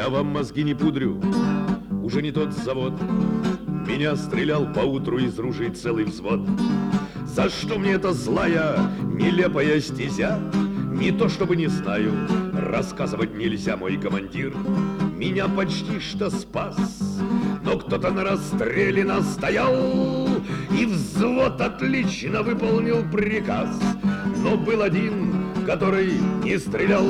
Я вам мозги не пудрю, уже не тот завод. Меня стрелял поутру из ружей целый взвод. За что мне эта злая, нелепая стезя? Не то чтобы не знаю, рассказывать нельзя, мой командир меня почти что спас. Но кто-то на расстреле настоял, и взвод отлично выполнил приказ. Но был один, который не стрелял.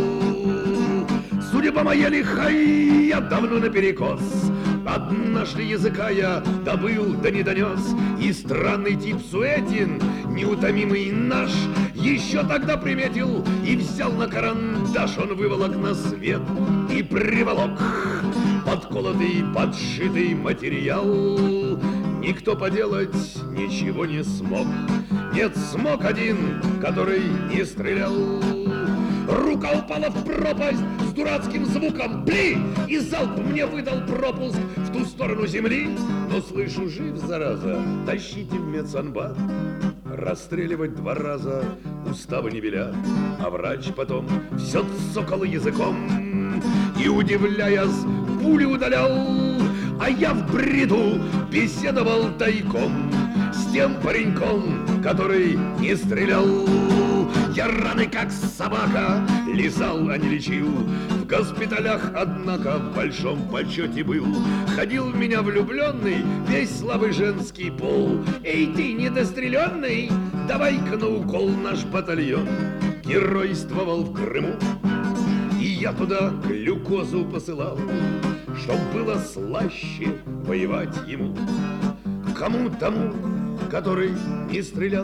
Судьба моя лихая, я давно наперекос. Однажды языка я добыл, да не донес. И странный тип Суетин, неутомимый наш, еще тогда приметил и взял на карандаш. Он выволок на свет и приволок подколотый, подшитый материал. Никто поделать ничего не смог. Нет, смог один, который не стрелял. Рука упала в пропасть с дурацким звуком «Бли!» И залп мне выдал пропуск в ту сторону земли. Но слышу, жив, зараза, тащите в медсанбат. Расстреливать 2 раза уставы не велят. А врач потом все цокал языком и, удивляясь, пули удалял. А я в бреду беседовал тайком с тем пареньком, который не стрелял. Я раны, как собака, лизал, а не лечил. В госпиталях, однако, в большом почете был. Ходил в меня влюбленный весь слабый женский пол. Эй, ты недостреленный, давай-ка на укол наш батальон. Геройствовал в Крыму, и я туда глюкозу посылал, чтоб было слаще воевать ему. Кому тому, который не стрелял.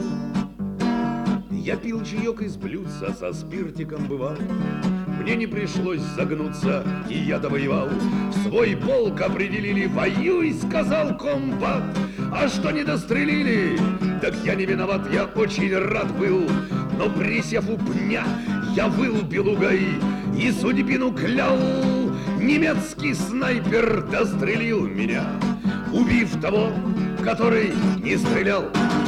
Я пил чаек из блюдца, со спиртиком бывал. Мне не пришлось загнуться, и я довоевал. В свой полк определили, воюй, сказал комбат. А что не дострелили, так я не виноват, я очень рад был. Но присев у пня, я выл белугой и судьбину клял. Немецкий снайпер дострелил меня, убив того, который не стрелял.